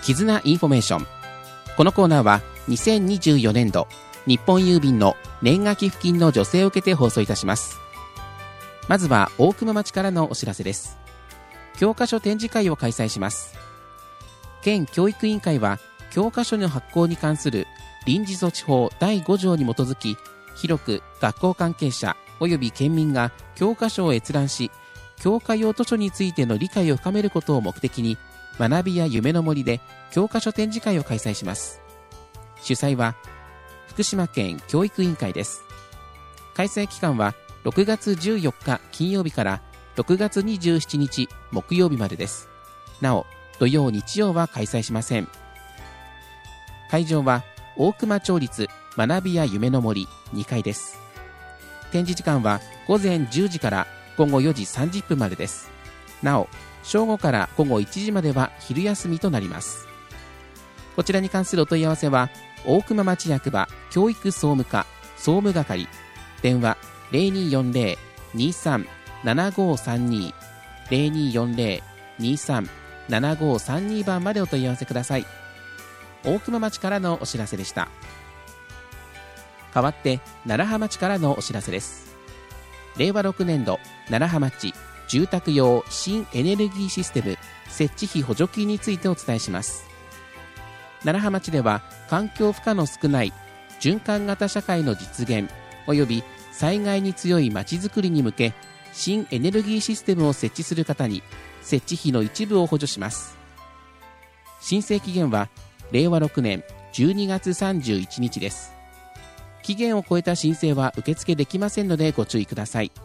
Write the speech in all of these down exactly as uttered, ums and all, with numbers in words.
絆インフォメーション。このコーナーはにせんにじゅうよねんど日本郵便の年賀寄付金の助成を受けて放送いたします。まずは大熊町からのお知らせです。教科書展示会を開催します。県教育委員会は教科書の発行に関する臨時措置法だいごじょうに基づき、広く学校関係者及び県民が教科書を閲覧し、教科用図書についての理解を深めることを目的に、学びや夢の森で教科書展示会を開催します。主催は福島県教育委員会です。開催期間はろくがつじゅうよっか金曜日からろくがつにじゅうしちにち木曜日までです。なお、土曜日曜は開催しません。会場は大熊町立学びや夢の森にかいです。展示時間はごぜんじゅうじからごごよじさんじゅっぷんまでです。なお、正午からごごいちじまでは昼休みとなります。こちらに関するお問い合わせは大熊町役場教育総務課総務係、電話 ゼロにーよんゼロ にーさん ななごーさんに ゼロにーよんゼロ にーさん ななごーさんに 番までお問い合わせください。大熊町からのお知らせでした。代わって楢葉町からのお知らせです。れいわろくねんど楢葉町住宅用新エネルギーシステム設置費補助金についてお伝えします。楢葉町では環境負荷の少ない循環型社会の実現および災害に強い町づくりに向け、新エネルギーシステムを設置する方に設置費の一部を補助します。申請期限はれいわろくねんじゅうにがつさんじゅういちにちです。期限を超えた申請は受付できませんのでご注意ください。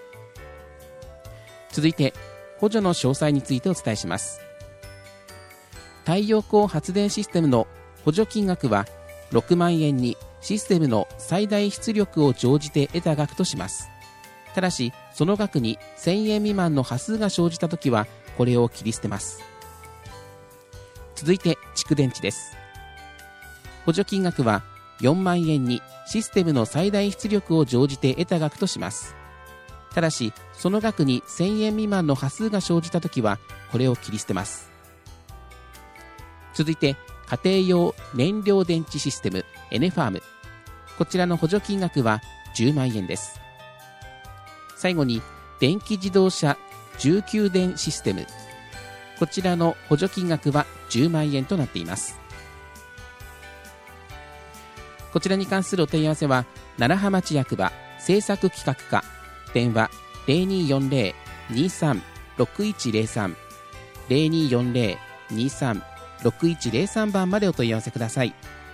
続いて補助の詳細についてお伝えします。太陽光発電システムの補助金額はろくまんえんにシステムの最大出力を乗じて得た額とします。ただしその額にせんえん未満の端数が生じたときはこれを切り捨てます。続いて蓄電池です。補助金額はよんまんえんにシステムの最大出力を乗じて得た額とします。ただしその額にせんえん未満の端数が生じたときはこれを切り捨てます。続いて家庭用燃料電池システムエネファーム、こちらの補助金額はじゅうまんえんです。最後に電気自動車重給電システム、こちらの補助金額はじゅうまんえんとなっています。こちらに関するお問い合わせは楢葉町役場政策企画課、電話 ゼロにーよんゼロ にーさん ろくいちゼロさん ゼロにーよんゼロ にーさん ろくいちゼロさん 番までお問い合わせください。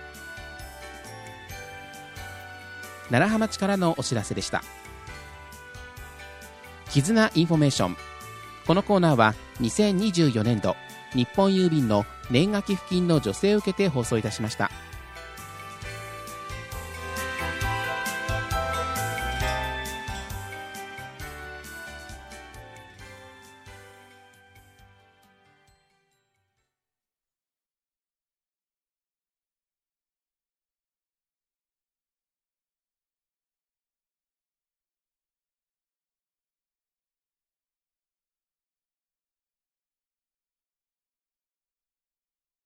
楢葉町からのお知らせでした。絆インフォメーション。このコーナーはにせんにじゅうよねんど日本郵便の年賀寄付金の助成を受けて放送いたしました。